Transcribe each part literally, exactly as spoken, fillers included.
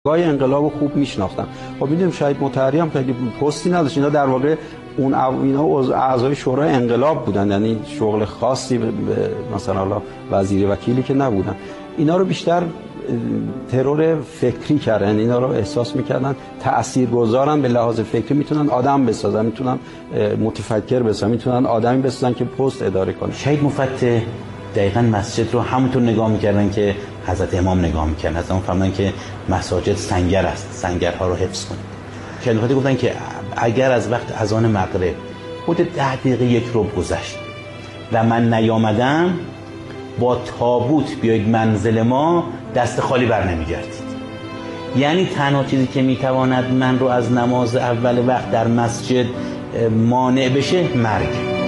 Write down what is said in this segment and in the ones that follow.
گای انقلابو خوب میشناختن. خب میدونیم شاید مطهری هم خیلی پستی نداشت. اینا در واقع اون اینا اعضای شورای انقلاب بودن، یعنی شغل خاصی به مثلا حالا وزیر وکیلی که نبودن. اینا رو بیشتر ترور فکری کردن، یعنی اینا رو احساس میکردن تاثیرگذارن به لحاظ فکری، میتونن آدم بسازن، میتونن متفکر بسازن، میتونن آدمی بسازن که پست اداره کنه. شهید مفتح دقیقاً مسجد رو همونطور نگاه میکردن که حضرت امام نگاه میکردن. از اون فهمیدن که مساجد سنگر است، سنگرها رو حفظ کنید. شهید مفتح گفتن که اگر از وقت اذان مغرب خود ده دقیقه یک ربع گذشت و من نیامدم، با تابوت بیایید منزل ما، دست خالی بر نمیگردید. یعنی تنها چیزی که میتواند من رو از نماز اول وقت در مسجد مانع بشه مرگ.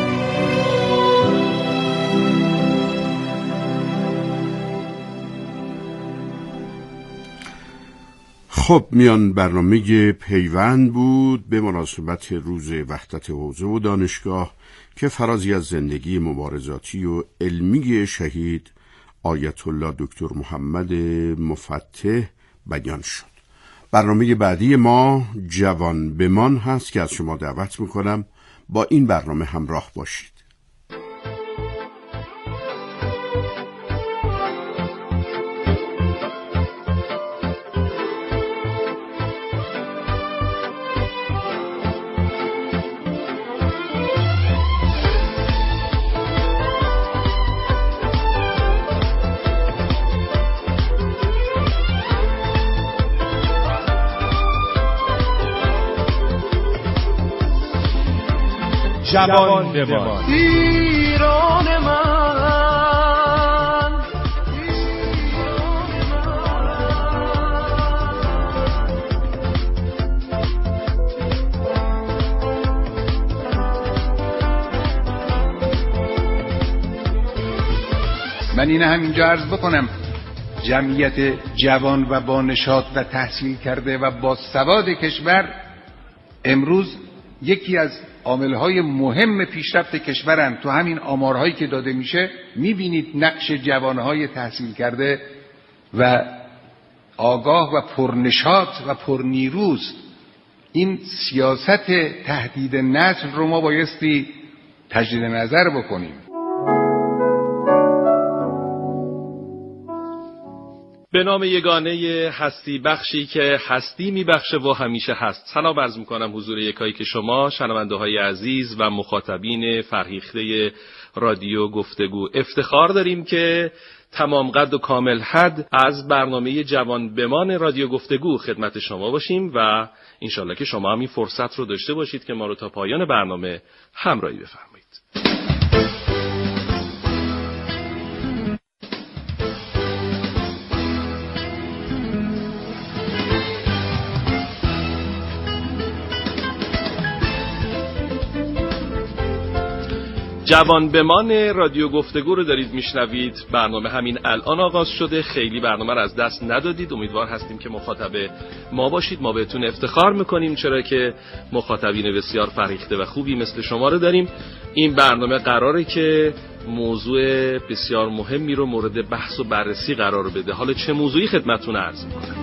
خب میان برنامه پیوند بود به مناسبت روز وحدت حوزه و دانشگاه که فرازی از زندگی مبارزاتی و علمی شهید آیت الله دکتر محمد مفتح بیان شد. برنامه بعدی ما جوان بمان هست که از شما دعوت میکنم با این برنامه همراه باشید. جوان بمان. ایران من، من این همینجا عرض بکنم جمعیت جوان و با نشاط و تحصیل کرده و با سواد کشور امروز یکی از عاملهای مهم پیشرفت کشورن. تو همین آمارهایی که داده میشه میبینید نقش جوانهای تحصیل کرده و آگاه و پرنشاط و پرنیروست. این سیاست تهدید نسل رو ما بایستی تجدید نظر بکنیم. به نام یگانه هستی بخشی که هستی میبخشه و همیشه هست. سلام عرض میکنم حضور یکایی که شما شنونده های عزیز و مخاطبین فرهیخته رادیو گفتگو. افتخار داریم که تمام قد و کامل حد از برنامه جوان بمان رادیو گفتگو خدمت شما باشیم و انشالله که شما هم این فرصت رو داشته باشید که ما رو تا پایان برنامه همراهی بفرمایید. جوان بمان رادیو گفتگو رو دارید میشنوید. برنامه همین الان آغاز شده. خیلی برنامه رو از دست ندادید. امیدوار هستیم که مخاطب ما باشید. ما بهتون افتخار میکنیم چرا که مخاطبین بسیار فرهیخته و خوبی مثل شما رو داریم. این برنامه قراره که موضوع بسیار مهمی رو مورد بحث و بررسی قرار بده. حالا چه موضوعی خدمتتون عرض میکنم؟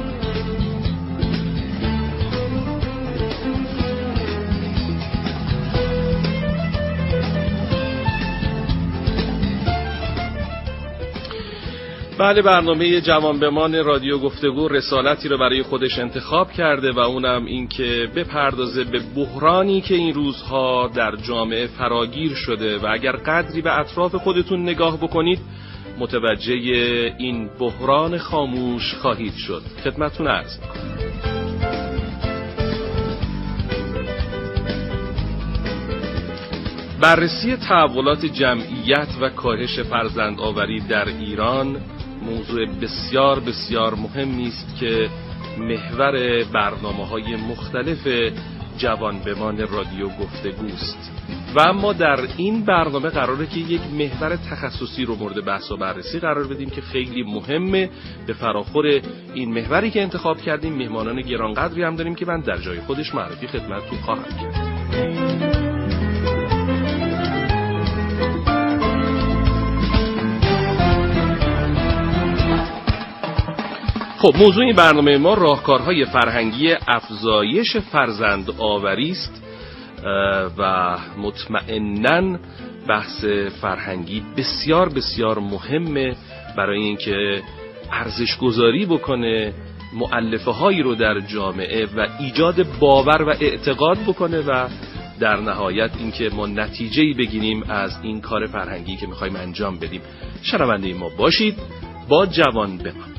بله، برنامه جوان بمان رادیو گفتگو رسالتی رو برای خودش انتخاب کرده و اونم این که بپردازه به بحرانی که این روزها در جامعه فراگیر شده و اگر قدری به اطراف خودتون نگاه بکنید متوجه این بحران خاموش خواهید شد. خدمتتون عرض میکنم. بررسی تحولات جمعیت و کاهش فرزندآوری در ایران موضوع بسیار بسیار مهمی است که محور برنامه‌های مختلف جوان بمان رادیو گفتگوست و اما در این برنامه قراره که یک محور تخصصی رو مورد بحث و بررسی قرار بدیم که خیلی مهمه. به فراخور این محوری که انتخاب کردیم مهمانان گرانقدری هم داریم که من در جای خودش معرفی خدمتتون خواهم کرد. خب موضوع این برنامه ما راهکارهای فرهنگی افزایش فرزند آوری است و مطمئناً بحث فرهنگی بسیار بسیار مهمه برای اینکه ارزش گذاری بکنه مؤلفه هایی رو در جامعه و ایجاد باور و اعتقاد بکنه و در نهایت اینکه ما نتیجه‌ای بگیریم از این کار فرهنگی که می‌خوایم انجام بدیم. شنونده ما باشید، با جوان بمان.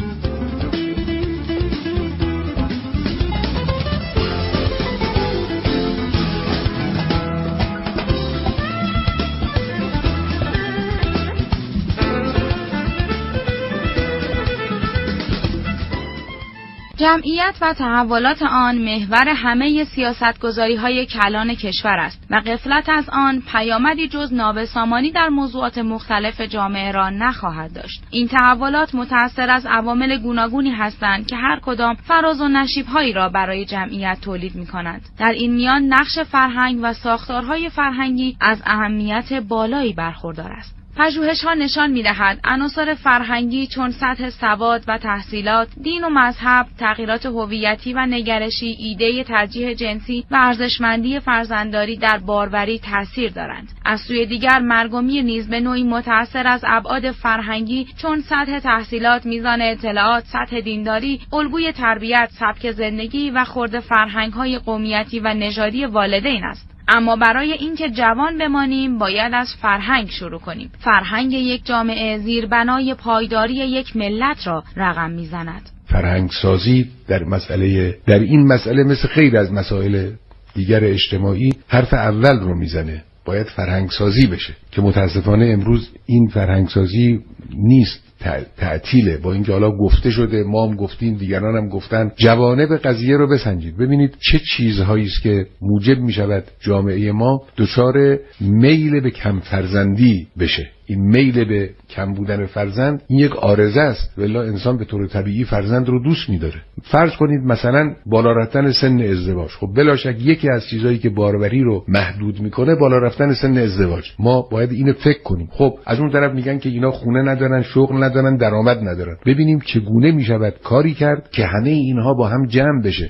جمعیت و تحولات آن محور همه سیاستگذاری‌های کلان کشور است و غفلت از آن پیامدی جز نابسامانی در موضوعات مختلف جامعه را نخواهد داشت. این تحولات متأثر از عوامل گوناگونی هستند که هر کدام فراز و نشیب‌هایی را برای جمعیت تولید می‌کنند. در این میان نقش فرهنگ و ساختارهای فرهنگی از اهمیت بالایی برخوردار است. پژوهش‌ها نشان می‌دهد عناصر فرهنگی چون سطح سواد و تحصیلات، دین و مذهب، تغییرات هویتی و نگرشی، ایده ترجیح جنسی و ارزشمندی فرزندداری در باروری تأثیر دارند. از سوی دیگر مرگومی نیز به نوعی متأثر از ابعاد فرهنگی چون سطح تحصیلات، میزان اطلاعات، سطح دینداری، الگوی تربیت، سبک زندگی و خورد فرهنگ‌های قومیتی و نژادی والدین است. اما برای اینکه جوان بمانیم باید از فرهنگ شروع کنیم. فرهنگ یک جامعه زیربنای پایداری یک ملت را رقم میزند. فرهنگ سازی در مسئله در این مسئله مثل خیلی از مسائل دیگر اجتماعی حرف اول رو میزنه. باید فرهنگ سازی بشه که متاسفانه امروز این فرهنگ سازی نیست، تعطیله. با اینکه حالا گفته شده، ما هم گفتیم، دیگران هم گفتن. جوانب قضیه رو بسنجید، ببینید چه چیزهایی است که موجب می شود جامعه ما دچار میل به کم فرزندی بشه. این میل به کم بودن فرزند این یک عارضه است، ولی انسان به طور طبیعی فرزند رو دوست می‌داره. فرض کنید مثلا بالا رفتن سن ازدواج، خب بلا شک یکی از چیزایی که باروری رو محدود میکنه بالا رفتن سن ازدواج. ما باید اینو فکر کنیم. خب از اون طرف میگن که اینا خونه ندارن، شغل ندارن، درآمد ندارن. ببینیم چگونه میشود کاری کرد که همه اینها با هم جمع بشه.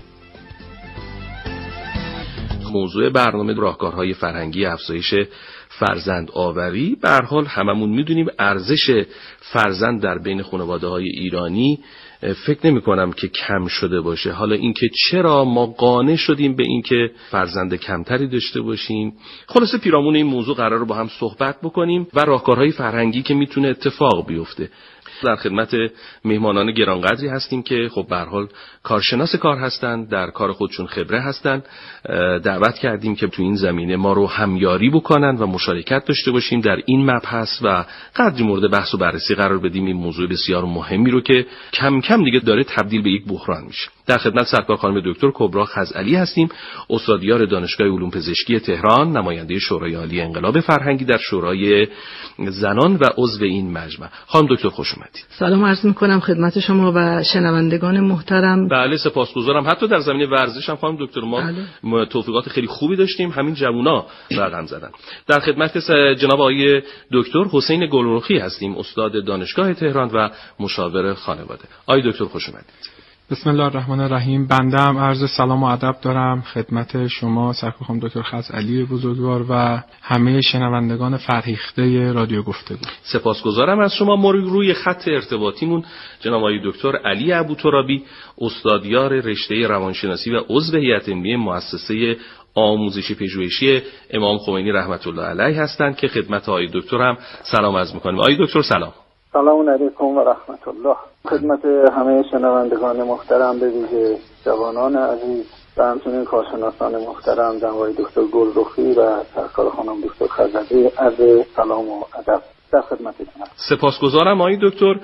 موضوع برنامه راهکارهای فرهنگی افزایش فرزند آوری. به هر حال هممون میدونیم ارزش فرزند در بین خانواده‌های ایرانی فکر نمی کنم که کم شده باشه. حالا اینکه چرا ما قانع شدیم به اینکه فرزند کمتری داشته باشیم، خلاصه پیرامون این موضوع قرار رو با هم صحبت بکنیم و راهکارهای فرهنگی که میتونه اتفاق بیفته. در خدمت مهمانان گرانقدری هستیم که خب به هر حال کارشناس کار هستند، در کار خودشون خبره هستند. دعوت کردیم که تو این زمینه ما رو همیاری بکنن و مشارکت داشته باشیم در این مبحث و قدری مورد بحث و بررسی قرار بدیم این موضوع بسیار مهمی رو که کم کم دیگه داره تبدیل به یک بحران میشه. در خدمت سرکار خانم دکتر کبرا خزعلی هستیم، استادیار دانشگاه علوم پزشکی تهران، نماینده شورای عالی انقلاب فرهنگی در شورای زنان و عضو این مجمع. خانم دکتر خوش اومدید. سلام عرض می‌کنم خدمت شما و شنوندگان محترم. بله سپاسگزارم. حتی در زمینه ورزش هم خانم دکتر ما بله. توفیقات خیلی خوبی داشتیم، همین جوونا رقم زدن. در خدمت جناب آقای دکتر حسین گلرخی هستیم، استاد دانشگاه تهران و مشاور خانواده. آقای دکتر خوش اومدید. بسم الله الرحمن الرحیم. بنده هم عرض سلام و ادب دارم خدمت شما سرکار خانم دکتر خزعلی بزرگوار و همه شنوندگان فرهیخته رادیو گفتگو. سپاسگزارم از شما. ما روی خط ارتباطیمون جناب آقای دکتر علی ابوترابی، استادیار رشته روانشناسی و عضو هیئت علمی مؤسسه آموزشی پژوهشی امام خمینی رحمت الله علیه هستند که خدمت آقای دکتر هم سلام عرض می‌کنیم. آقای دکتر سلام. سلام علیکم و رحمت الله. خدمت همه شنوندگان محترم، به ویژه جوانان عزیز و همچنین کارشناسان محترم جناب آقای دکتر گلرخی و سرکار خانم دکتر خزعلی، عرض سلام و ادب در خدمتتون. سپاسگزارم آقای دکتر.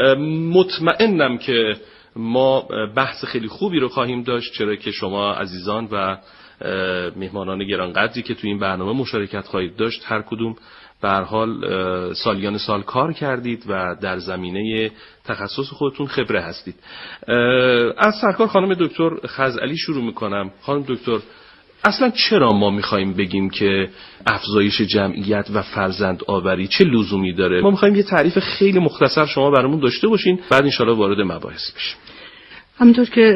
مطمئنم که ما بحث خیلی خوبی رو خواهیم داشت، چرا که شما عزیزان و مهمانان گرانقدری که تو این برنامه مشارکت خواهید داشت هر کدوم به هر حال سالیان سال کار کردید و در زمینه تخصص خودتون خبره هستید. از سرکار خانم دکتر خزعلی شروع میکنم. خانم دکتر، اصلا چرا ما میخوایم بگیم که افزایش جمعیت و فرزند آوری چه لزومی داره؟ ما میخوایم یه تعریف خیلی مختصر شما برامون داشته باشین، بعد انشالله وارد مباحث بشیم. همونطور که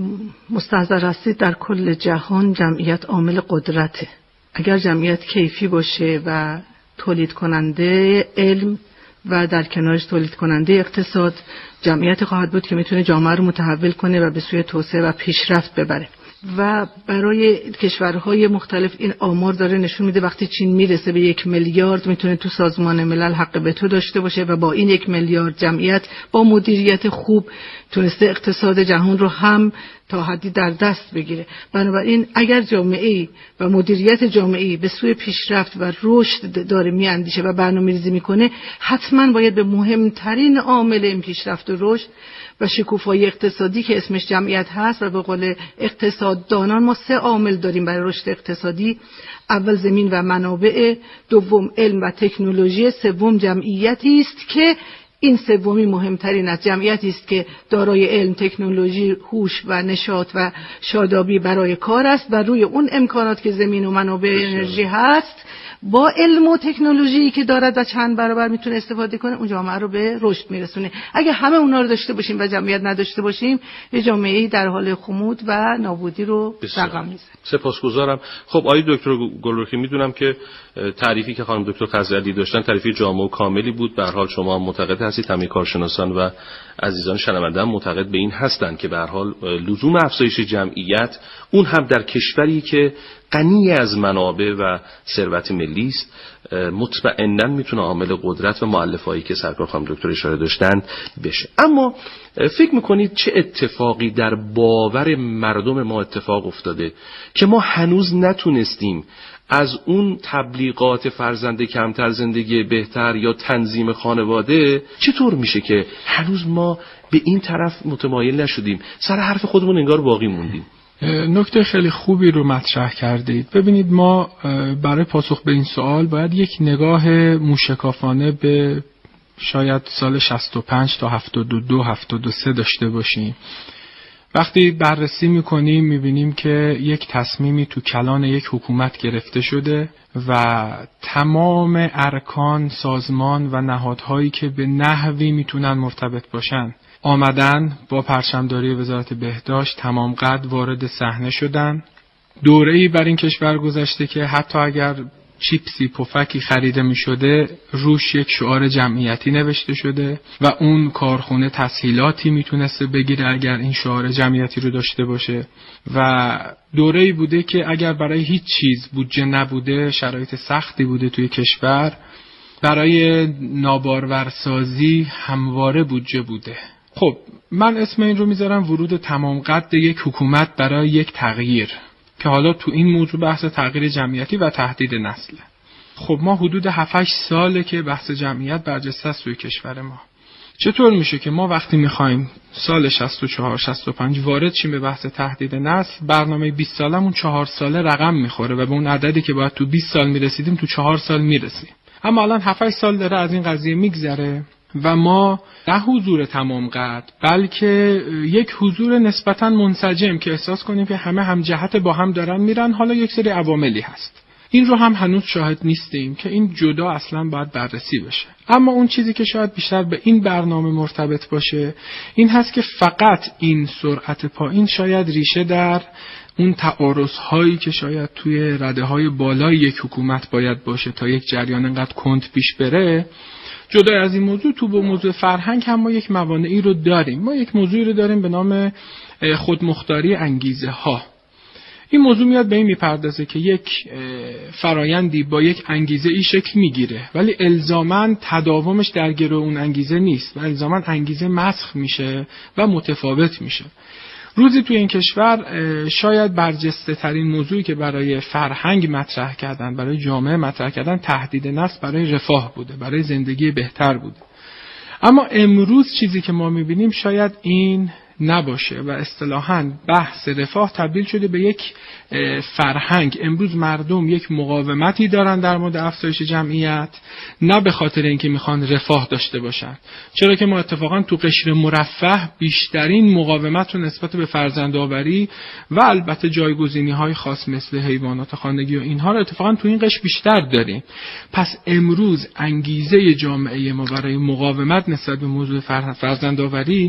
مستحضر هستید در کل جهان جمعیت عامل قدرته. اگر جمعیت کیفی باشه و تولید کننده علم و در کنارش تولید کننده اقتصاد، جمعیت خواهد بود که میتونه جامعه رو متحول کنه و به سوی توسعه و پیشرفت ببره. و برای کشورهای مختلف این آمار داره نشون میده وقتی چین میرسه به یک میلیارد میتونه تو سازمان ملل حق وتو داشته باشه و با این یک میلیارد جمعیت با مدیریت خوب تونسته اقتصاد جهان رو هم تا حدی در دست بگیره. بنابراین اگر جامعه‌ای و مدیریت جامعه‌ای به سوی پیشرفت و رشد داره میاندیشه و برنامه‌ریزی میکنه، حتما باید به مهمترین عامل این پیشرفت و رشد و شکوفایی اقتصادی که اسمش جمعیت هست، و به قول اقتصاددانان ما سه عامل داریم برای رشد اقتصادی: اول زمین و منابع، دوم علم و تکنولوژی، سوم جمعیتی است که این سومی مهمترین از جمعیتی است که دارای علم، تکنولوژی، هوش و نشاط و شادابی برای کار است و روی اون امکانات که زمین و منابع انرژی هست با علم و تکنولوژی که دارد و چند برابر میتونه استفاده کنه، اون جامعه رو به رشد میرسونه. اگه همه اونا رو داشته باشیم و جمعیت نداشته باشیم، یه جامعه‌ای در حال خمود و نابودی رو رقم میزنه. سپاسگزارم. خب آقای دکتر گلرخی، میدونم که تعریفی که خانم دکتر خزعلی داشتن تعریفی جامع و کاملی بود. به هر حال شما معتقد هستید، همه کارشناسان و عزیزان شنونده هم معتقد به این هستند که به هر حال لزوم افزایش جمعیت، اون هم در کشوری که غنی از منابع و ثروت ملی است، مطمئناً میتونه عامل قدرت و مؤلفه‌ای که سرکار خانم دکتر اشاره داشتن بشه. اما فکر میکنید چه اتفاقی در باور مردم ما اتفاق افتاده که ما هنوز نتونستیم از اون تبلیغات فرزند کمتر زندگی بهتر یا تنظیم خانواده، چطور میشه که هنوز ما به این طرف متمایل نشدیم، سر حرف خودمون انگار باقی موندیم؟ نکته خیلی خوبی رو مطرح کردید. ببینید، ما برای پاسخ به این سوال باید یک نگاه موشکافانه به شاید سال شصت و پنج تا هفتاد و دو هفتاد و سه داشته باشیم. وقتی بررسی میکنیم میبینیم که یک تصمیمی تو کلان یک حکومت گرفته شده و تمام ارکان، سازمان و نهادهایی که به نحوی میتونن مرتبط باشن آمدن با پرچمداری وزارت بهداشت تمام قد وارد صحنه شدن. دوره‌ای بر این کشور گذشته که حتی اگر چیپسی، پفکی خریده می شده روش یک شعار جمعیتی نوشته شده و اون کارخونه تسهیلاتی میتونسته بگیره اگر این شعار جمعیتی رو داشته باشه. و دوره‌ای بوده که اگر برای هیچ چیز بودجه نبوده، شرایط سختی بوده توی کشور، برای نابارورسازی همواره بودجه بوده. خب من اسم این رو میذارم ورود تمام قد یک حکومت برای یک تغییر، که حالا تو این موضوع بحث تغییر جمعیتی و تهدید نسله. خب ما حدود هفت هشت ساله که بحث جمعیت برجسته است توی کشور ما. چطور میشه که ما وقتی میخوایم سال شصت و چهار شصت و پنج وارد شیم به بحث تهدید نسل، برنامه بیست سالمون چهار ساله رقم میخوره و به اون عددی که باید تو بیست سال میرسیدیم تو چهار سال میرسیم. اما الان هفت هشت سال داره از این قضیه میگذره و ما نه حضور تمام قد بلکه یک حضور نسبتاً منسجم که احساس کنیم که همه هم جهت با هم دارن میرن. حالا یک سری عواملی هست، این رو هم هنوز شاهد نیستیم که این جدا اصلاً باید بررسی بشه. اما اون چیزی که شاید بیشتر به این برنامه مرتبط باشه این هست که فقط این سرعت پایین شاید ریشه در اون تعارض هایی که شاید توی رده های بالای یک حکومت باید باشه تا یک جریان انقدر کند پیش بره. جدا از این موضوع، تو به موضوع فرهنگ هم ما یک موانعی رو داریم. ما یک موضوعی رو داریم به نام خودمختاری انگیزه ها. این موضوع میاد به این میپردازه که یک فرایندی با یک انگیزه ای شکل میگیره ولی الزاماً تداومش در گرو اون انگیزه نیست و الزاماً انگیزه مسخ میشه و متفاوت میشه. روزی توی این کشور شاید برجسته ترین موضوعی که برای فرهنگ مطرح کردن، برای جامعه مطرح کردن، تهدید نسل برای رفاه بوده، برای زندگی بهتر بوده. اما امروز چیزی که ما میبینیم شاید این نباشه و اصطلاحاً بحث رفاه تبدیل شده به یک فرهنگ. امروز مردم یک مقاومتی دارن در مورد افزایش جمعیت، نه به خاطر اینکه میخوان رفاه داشته باشن، چرا که ما اتفاقاً تو قشر مرفه بیشترین مقاومت رو نسبت به فرزندآوری و البته جایگزینی‌های خاص مثل حیوانات خانگی و اینها رو اتفاقاً تو این قشر بیشتر داریم. پس امروز انگیزه جامعه ما برای مقاومت نسبت به موضوع فرزندآوری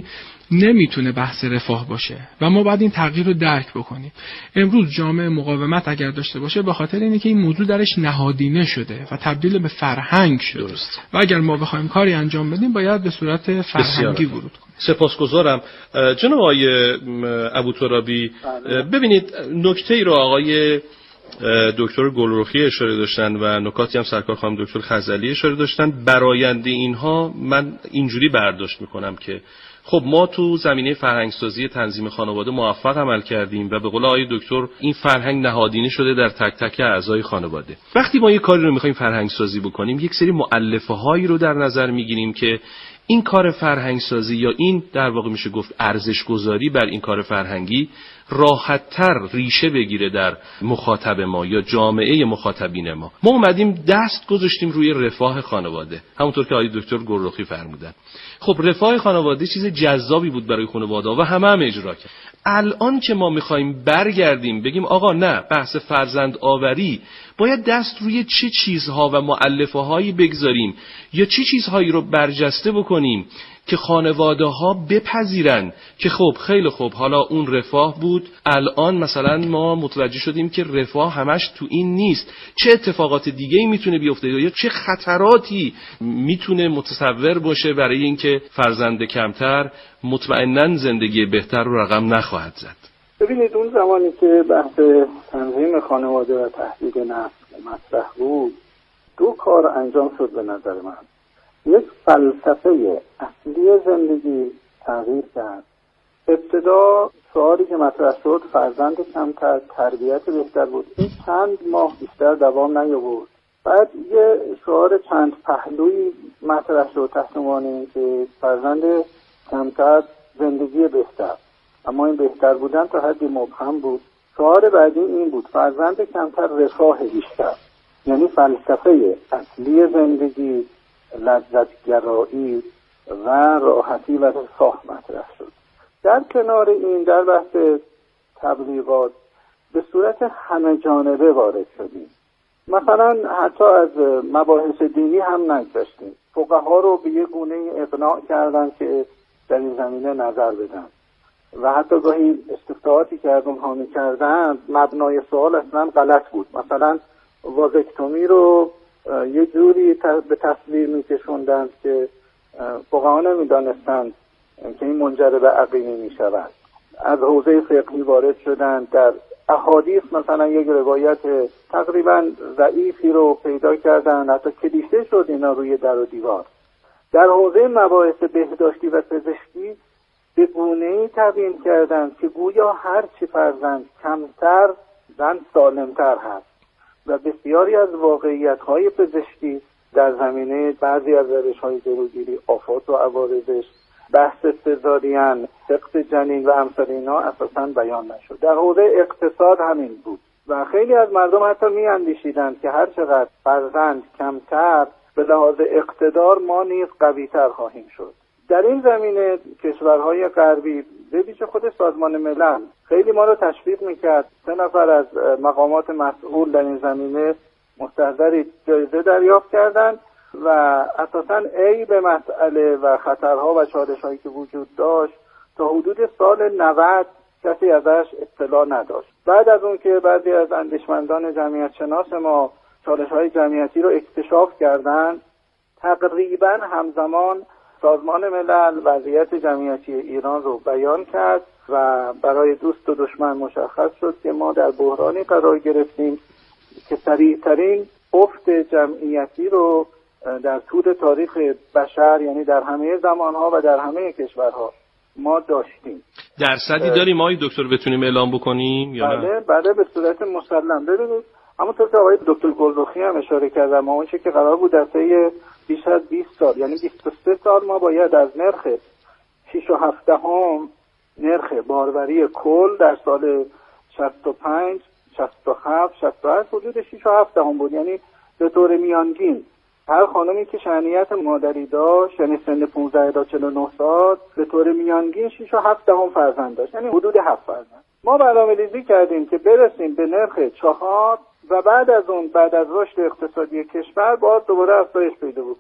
نمیتونه بحث رفاه باشه و ما باید این تغییر رو درک بکنیم. امروز جامعه مقاومت اگر داشته باشه به خاطر اینه که این موضوع درش نهادینه شده و تبدیل به فرهنگ شده. درست. و اگر ما بخوایم کاری انجام بدیم باید به صورت فرهنگی ورود کنیم. سپاسگزارم. جناب آقای ابوترابی، ببینید نکته ای رو آقای دکتر گلرخی اشاره داشتن و نکاتی هم سرکار خانم دکتر خزعلی اشاره داشتن. براینده اینها من اینجوری برداشت میکنم که خب ما تو زمینه فرهنگسازی تنظیم خانواده موفق عمل کردیم و به قول آقای دکتر این فرهنگ نهادینه شده در تک تک اعضای خانواده. وقتی ما یک کاری رو میخوایم فرهنگسازی بکنیم، یک سری مؤلفه هایی رو در نظر میگیریم که این کار فرهنگسازی یا این در واقع میشه گفت ارزش گذاری بر این کار فرهنگی راحت‌تر ریشه بگیره در مخاطب ما یا جامعه مخاطبین ما. ما اومدیم دست گذاشتیم روی رفاه خانواده، همونطور که آقای دکتر گلرخی فرمودن. خب رفاه خانواده چیز جذابی بود برای خانواده و همه هم اجرا کرد. الان که ما میخوایم برگردیم بگیم آقا نه، بحث فرزند آوری باید دست روی چه چیزها و مؤلفه هایی بگذاریم یا چه چیزهایی رو برجسته بکنیم که خانواده ها بپذیرن که خب خیلی خوب حالا اون رفاه بود، الان مثلا ما متوجه شدیم که رفاه همش تو این نیست، چه اتفاقات دیگه‌ای میتونه بیفته یا چه خطراتی میتونه متصور باشه برای اینکه فرزند کمتر مطمئناً زندگی بهتر رو رقم نخواهد زد. ببینید اون زمانی که بحث تنظیم خانواده و تهدید نسل مطرح بود، دو کار انجام شد به نظر من. یک فلسفه اصلی زندگی تغییر کرد. ابتدا سوالی که مطرح شد فرزند کمتر، تربیت بهتر بود. این چند ماه بیشتر دوام نیاورد. بعد یه شعار چند پهلویی مطرح شد تحت عنوان اینکه فرزند کمتر زندگی بهتر، اما این بهتر بودن تا حدی مبهم بود. شعار بعدی این بود فرزند کمتر رفاه بیشتر. یعنی فلسفه اصلی زندگی لذتگرایی و راحتی و رفاه مطرح شد. در کنار این در بحث تبلیغات به صورت همه جانبه وارد شدیم. مثلا حتی از مباحث دینی هم نگذشتیم. فقها رو به یه گونه اقناع کردن که در این زمینه نظر بدن و حتی گاهی استفتاحاتی که از اونها می‌کردن مبنای سوال اصلا غلط بود. مثلا وازکتومی رو یه جوری به تصویر میکشوندند که فقها نمیدانستند که این منجر به عقیمی میشود. از حوزه فقهی وارد شدند. در احادیث مثلا یک روایت تقریبا ضعیفی رو پیدا کردن، حتی کلیشه شد اینا روی در و دیوار. در حوزه مباحث بهداشتی و پزشکی به گونه‌ای تبیین کردند که گویا هر چی فرزند کمتر زن سالمتر هست و بسیاری از واقعیت‌های پزشکی در زمینه بعضی از روش‌های جلوگیری، آفات و عوارضش، بحث سزارین، سقط جنین و امثال اینا اساساً بیان نشد. در حوزه اقتصاد همین بود و خیلی از مردم حتی می‌اندیشیدند که هر چقدر فرزند کمتر به لحاظ اقتدار ما نیز قوی‌تر خواهیم شد. در این زمینه کشورهای غربی به ویژه خود سازمان ملل خیلی ما رو تشویق میکرد. سه نفر از مقامات مسئول در این زمینه مستحضر جایزه دریافت کردند و اساساً عیب مسئله و خطرها و چالش‌هایی که وجود داشت تا حدود سال نود کسی ازش اطلاع نداشت. بعد از اون که بعضی از اندیشمندان جمعیت شناس ما چالش‌های جمعیتی رو اکتشاف کردند، تقریباً همزمان سازمان ملل وضعیت جمعیتی ایران رو بیان کرد و برای دوست و دشمن مشخص شد که ما در بحرانی قرار گرفتیم که سریعترین افت جمعیتی رو در طول تاریخ بشر، یعنی در همه زمانها و در همه کشورها ما داشتیم. درصدی داریم آقای دکتر بتونیم اعلام بکنیم یا بله نه؟ بله به صورت مسلم. ببینید همونطور که آقای دکتر گلرخی هم اشاره کردن، ما اون چه که قرار بود در طی بیش از بیست سال، یعنی بیست و سه سال ما باید از نرخ شش و هفت دهم نرخ باروری کل در سال شصت و پنج، شصت و هفت، شصت و هشت حدود شش و هفت دهم بود. یعنی به طور میانگین هر خانمی که شأنیت مادری داشت، یعنی سن پانزده تا چهل و نه سال، به طور میانگین شش و هفت دهم فرزند داشت، یعنی حدود هفت فرزند. ما برنامه‌ریزی کردیم که برسیم به نرخ چهار و بعد از اون بعد از رشد اقتصادی کشور باید دوباره افزایش پیدا بکنه.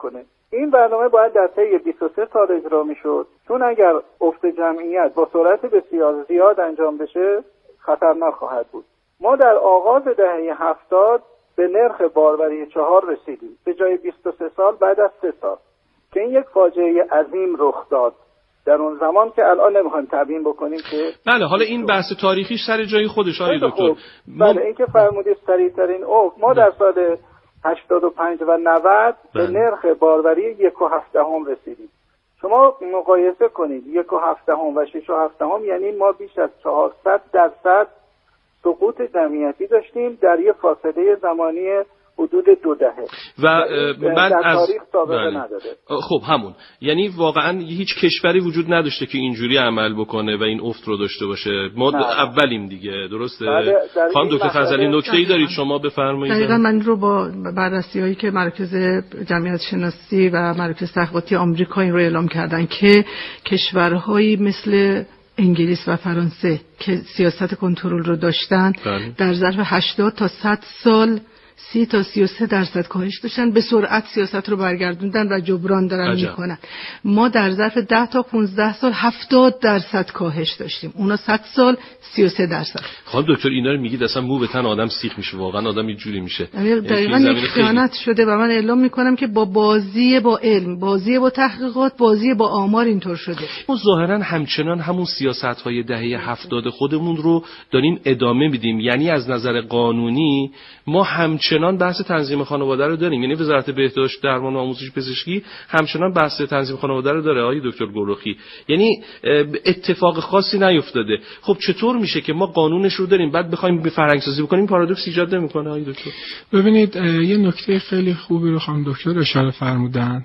این برنامه باید در طی بیست و سه سال اجرا میشد، چون اگر افت جمعیت با سرعت بسیار زیاد انجام بشه خطرناک خواهد بود. ما در آغاز دهه هفتاد به نرخ باروری چهار رسیدیم به جای بیست و سه سال بعد از سه سال که این یک فاجعه عظیم رخ داد در اون زمان که الان نمیخوایم تبیین بکنیم که بله. حالا این بحث تاریخیش سر جای خودش آقای دکتر. بله ما... این که فرمودید سریعترین افت ما در سال هشتاد و پنج و نود به نرخ باروری یک و هفت دهم رسیدیم. شما مقایسه کنید یک و هفت دهم و شش و هفت دهم، یعنی ما بیش از چهارصد درصد سقوط جمعیتی داشتیم در یک فاصله زمانی حدود دو دهه و من در از تاریخ سابقه بله. نداره. خب همون، یعنی واقعا هیچ کشوری وجود نداشته که اینجوری عمل بکنه و این افت رو داشته باشه. ما بله. اولیم دیگه، درسته؟ بله. خانم دکتر خزعلی نکته‌ای دارید شما بفرمایید. دقیقاً من رو با بررسی‌هایی که مرکز جمعیت شناسی و مرکز تحقیقاتی آمریکا این رو اعلام کردن که کشورهایی مثل انگلیس و فرانسه که سیاست کنترل رو داشتن بله. در ظرف هشتاد تا صد سال سی تا سی و سه درصد کاهش داشتن، به سرعت سیاست رو برگردوندن و جبران دارن میکنن. ما در ظرف ده تا پانزده سال هفتاد درصد کاهش داشتیم، اونا صد سال سی و سه درصد. خانم دکتر اینا رو میگید اصلا مو به تن آدم سیخ میشه، واقعا آدم اینجوری میشه. دقیقاً یک خیانت شده و من اعلام میکنم که با بازی با علم، بازی با تحقیقات، بازی با آمار اینطور شده. ما ظاهرا همچنان همون سیاست‌های دهه هفتاد خودمون رو داریم ادامه میدیم، یعنی از نظر قانونی ما همچنان بحث تنظیم خانواده رو داریم، یعنی وزارت بهداشت درمان و آموزش پزشکی همچنان بحث تنظیم خانواده رو داره آقای دکتر گلرخی، یعنی اتفاق خاصی نیفتاده. خب چطور میشه که ما قانونش رو داریم بعد بخوایم به فرهنگ‌سازی بکنیم؟ پارادوکس ایجاد نمی‌کنه آقای دکتر؟ ببینید یه نکته خیلی خوبی رو خانم دکتر اشاره فرمودن.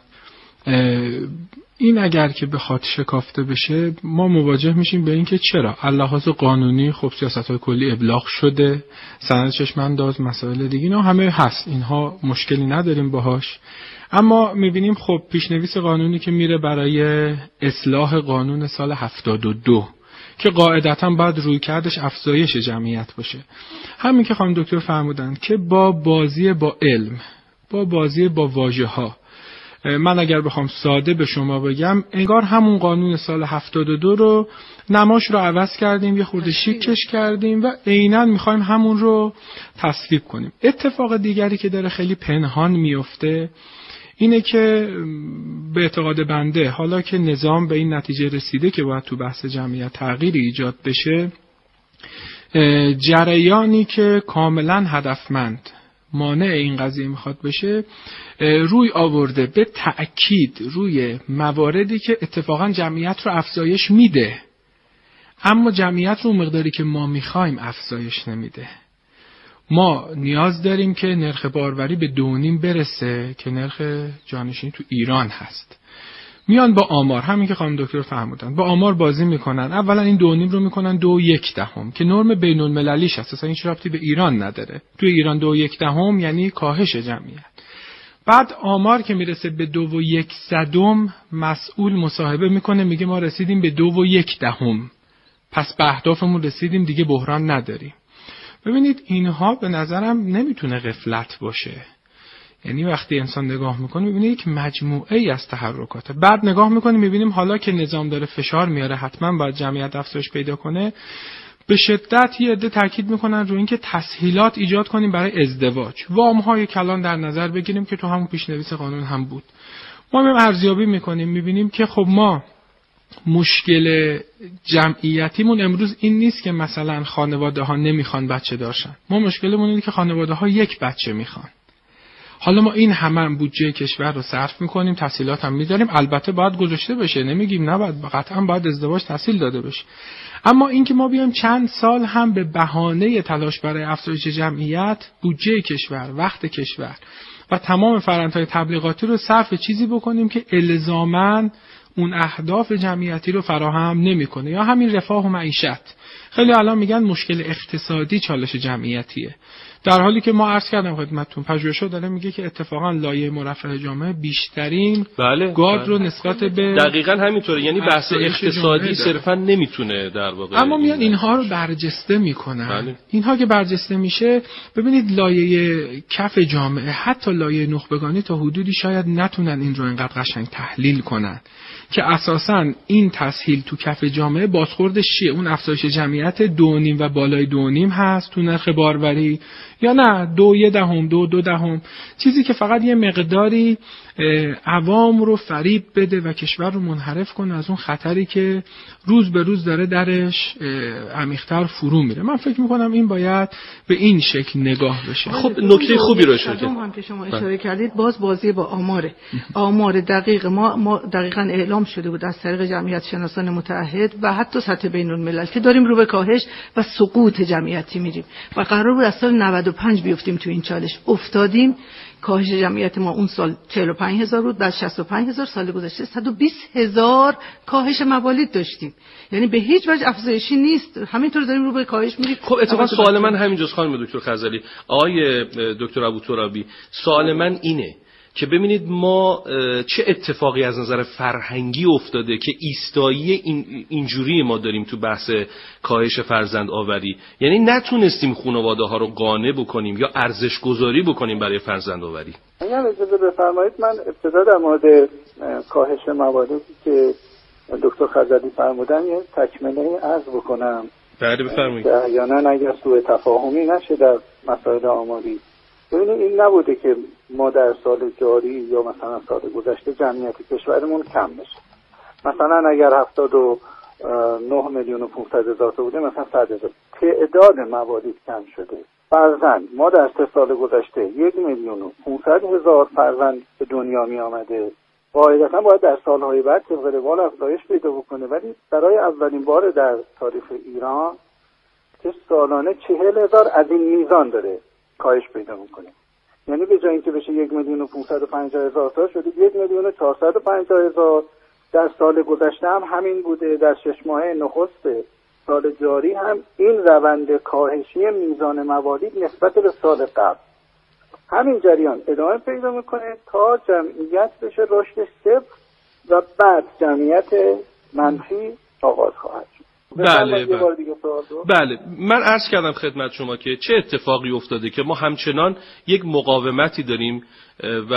این اگر که بخواد شکافته بشه ما مواجه میشیم به این که چرا اللحاظ قانونی خب سیاست‌های کلی ابلاغ شده، سند چشم‌انداز، مسائل دیگه اینا همه هست، اینها مشکلی نداریم باهاش. اما میبینیم خب پیشنویس قانونی که میره برای اصلاح قانون سال هفتاد و دو که قاعدتاً باید رویکردش افزایش جمعیت باشه، همین که خانم دکتر فرمودن که با بازی با علم، با بازی با واژه‌ها، من اگر بخوام ساده به شما بگم انگار همون قانون سال هفتاد و دو رو نماش رو عوض کردیم، یه خورده شیکش کردیم و عیناً میخوایم همون رو تصویب کنیم. اتفاق دیگری که داره خیلی پنهان میفته اینه که به اعتقاد بنده حالا که نظام به این نتیجه رسیده که باید تو بحث جمعیت تغییری ایجاد بشه، جریانی که کاملا هدفمند مانع این قضیه میخواد بشه روی آورده به تأکید روی مواردی که اتفاقا جمعیت رو افزایش میده، اما جمعیت رو مقداری که ما میخوایم افزایش نمیده. ما نیاز داریم که نرخ باروری به دو و نیم برسه که نرخ جانشینی تو ایران هست. میان با آمار، همین که خانم دکتر فرمودن، با آمار بازی میکنن. اولا این دو و نیم رو میکنن دو و یک دهم که نرم بین المللیش هست، اصلا این ربطی به ایران نداره. تو ایران دو و یک دهم یعنی کاهش جمعیت. بعد آمار که میرسه به دو و یک صدم، مسئول مصاحبه میکنه میگه ما رسیدیم به دو و یک دهم، پس به اهدافمون رسیدیم، دیگه بحران نداریم. ببینید اینها به نظرم نمیتونه غفلت باشه. یعنی وقتی انسان نگاه میکنه میبینه یک مجموعه ای از تحرکاته، بعد نگاه میکنه میبینیم حالا که نظام داره فشار میاره حتما باید جمعیت افزایش پیدا کنه، به شدت یه عده تاکید میکنن روی اینکه تسهیلات ایجاد کنیم برای ازدواج، وام‌های کلان در نظر بگیریم که تو همون پیشنویس قانون هم بود. ما هم ارزیابی میکنیم میبینیم که خب ما مشکل جمعیتیمون امروز این نیست که مثلا خانواده ها نمیخوان بچه داشتن، ما مشکلمون اینه که خانواده ها یک بچه میخوان. حالا ما این همه بودجه کشور رو صرف میکنیم، تسهیلات هم میذاریم، البته باید گذاشته بشه، نمیگیم نباید، قطعا باید ازدواج تسهیل داده بشه، اما اینکه ما بیایم چند سال هم به بهانه تلاش برای افزایش جمعیت بودجه کشور، وقت کشور و تمام فرآیندهای تبلیغاتی رو صرف چیزی بکنیم که الزاماً اون اهداف جمعیتی رو فراهم نمیکنه، یا همین رفاه و معیشت. خیلی الان میگن مشکل اقتصادی چالش جمعیتیه. در حالی که ما عرض کردم خدمتتون پژوهش‌ها داره میگه که اتفاقا لایه مرفه جامعه بیشترین بله گارد بله. رو نسبت به دقیقاً همینطوره، یعنی بحث اقتصادی صرفا نمیتونه در واقع، اما میان اینها رو برجسته میکنن. بله. اینها که برجسته میشه، ببینید لایه کف جامعه حتی لایه نخبگانی تا حدودی شاید نتونن این رو اینقدر قشنگ تحلیل کنن که اساساً این تسهیل تو کف جامعه بازخوردش چیه؟ اون افزایش جمعیت دو نیم و بالای دو نیم هست تو نرخ باروری، یا نه دو یه دهم دو دو دهم، چیزی که فقط یه مقداری عوام رو فریب بده و کشور رو منحرف کنه از اون خطری که روز به روز داره درش عمیق‌تر فرو میره. من فکر میکنم این باید به این شکل نگاه بشه. خب نکته خوبی رو اشاره کردید. هم که شما اشاره کردید باز بازی با آماره. آمار دقیق ما ما دقیقاً اعلام شده بود از طریق جمعیت شناسان متحد و حتی سطح بین‌الملل که داریم رو به کاهش و سقوط جمعیتی میریم و قرار بود از سال نود و پنج بیفتیم تو این چالش. افتادیم. کاهش جمعیت ما اون سال چهل و پنج هزار بود، بعد شصت و پنج هزار، سال گذشته صد و بیست هزار کاهش موالید داشتیم. یعنی به هیچ وجه افزایشی نیست، همینطور داریم رو به کاهش میریم. خب اتفاقا سوال من همینجاست خانم دکتر خزعلی، آقای دکتر ابوترابی، سوال من اینه که ببینید ما چه اتفاقی از نظر فرهنگی افتاده که ایستایی این اینجوری ما داریم تو بحث کاهش فرزند آوری، یعنی نتونستیم خانواده ها رو قانع بکنیم یا ارزش گذاری بکنیم برای فرزند آوری. اگر اجازه بفرمایید من ابتدا در مورد کاهش مواردی که دکتر خزعلی فرمودن یه تکمله عرض بکنم. بله بفرمایید. که احیانا اگر سوء تفاهمی نشه در مسائل آماری. ببینید این نبوده که ما در سال جاری یا مثلا سال گذشته جمعیت کشورمون کم بشه. مثلا اگر هفتاد و نه میلیون و پانصد هزار تا بوده مثلا صد هزار. تعداد موالید کم شده. فرزند ما در سه سال گذشته یک میلیون و پانصد هزار فرزند به دنیا می آمده. قاعدتا باید در سالهای بعد طبق روال افزایش پیدا بکنه، ولی برای اولین بار در تاریخ ایران که سالانه چهل هزار از این میزان داره کاهش پیدا میکنه. یعنی به جای اینکه بشه یک میلیون و پانصد و پنجاه هزار تا شده یک میلیون و چهارصد و پنجاه هزار. در سال گذشته هم همین بوده، در شش ماهه نخست سال جاری هم این روند کاهشی میزان موالید نسبت به سال قبل همین جریان ادامه پیدا میکنه تا جمعیت بشه رشد صفر و بعد جمعیت منفی آغاز خواهد شد. بله بله. بله من عرض کردم خدمت شما که چه اتفاقی افتاده که ما همچنان یک مقاومتی داریم و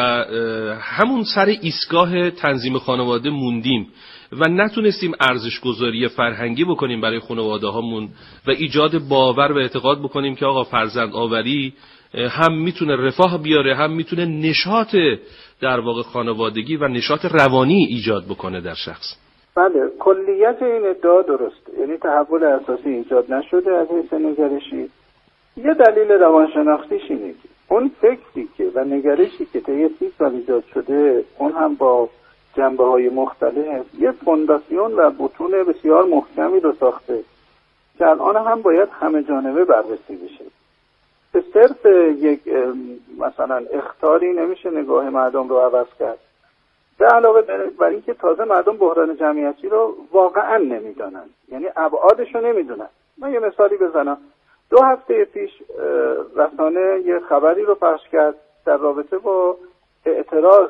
همون سر ایستگاه تنظیم خانواده موندیم و نتونستیم ارزش گذاری فرهنگی بکنیم برای خانواده هامون و ایجاد باور و اعتقاد بکنیم که آقا فرزند آوری هم میتونه رفاه بیاره، هم میتونه نشاط در واقع خانوادگی و نشاط روانی ایجاد بکنه در شخص. بله کلیت این ادعا درسته، یعنی تحول اساسی ایجاد نشده از حیث نگرشی. یه دلیل روانشناختیش اینه که اون فکری که و نگرشی که طی سی سال ایجاد شده اون هم با جنبه های مختلف یه فونداسیون و بطون بسیار محکمی رو ساخته که الان هم باید همه جانبه بررسی بشه. به صرف یک مثلا اخطاری نمیشه نگاه مردم رو عوض کرد. به علاوه بر این که تازه مردم بحران جمعیتی رو واقعا نمیدونن، یعنی ابعادش رو نمیدونن. من یه مثالی بزنم. دو هفته پیش رسانه یه خبری رو پخش کرد در رابطه با اعتراض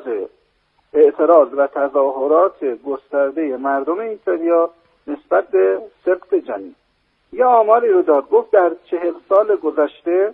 اعتراض و تظاهرات گسترده مردم ایتالیا نسبت به سقط جنین. یه آماری رو داد، گفت در چهل سال گذشته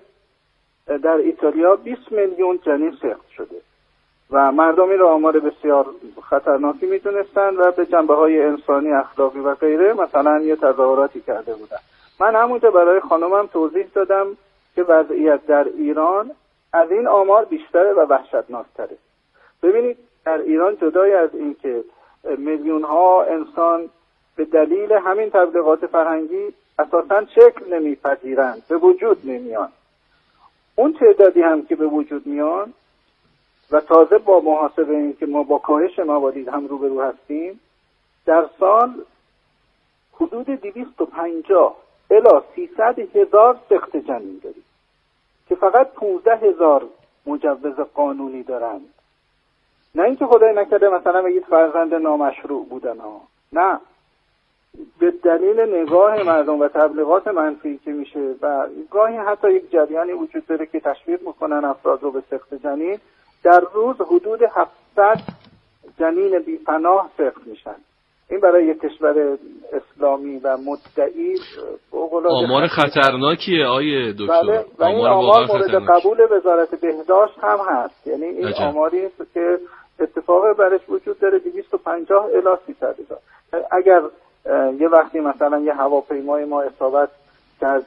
در ایتالیا بیست میلیون جنین سقط شده و مردمی رو آمار بسیار خطرناکی میدونستن و به جنبه های انسانی، اخلاقی و غیره مثلا یه تظاهراتی کرده بودن. من همونجا برای خانمم توضیح دادم که وضعیت در ایران از این آمار بیشتره و وحشتناکتره. ببینید در ایران جدای از این که میلیون ها انسان به دلیل همین تبلیغات فرهنگی اساساً شکل نمیپذیرند، به وجود نمیان، اون تعدادی هم که به وجود میان و تازه با محاسبه این که ما با کاهش موالید هم روبرو هستیم، در سال حدود دویست و پنجاه الی سیصد هزار سقط جنین داریم که فقط پانزده هزار مجوز قانونی دارند. نه اینکه خدای نکرده مثلا بگید فرزند نامشروع بودن ها، نه، به دلیل نگاه مردم و تبلیغات منفی که میشه و گاهی حتی یک جریانی وجود داره که تشویق میکنن افراد رو به سقط جنین، در روز حدود هفتصد جنین بی‌پناه سقط میشن. این برای یک کشور اسلامی و مدعی آمار خطرناکیه آیه دکتر. بله، و این آمار مورد قبول وزارت بهداشت هم هست. یعنی این عجب. آماری است که اتفاق برش وجود داره دویست و پنجاه الی سیصد هزار. اگر یه وقتی مثلا یه هواپیمای ما اصابت کرد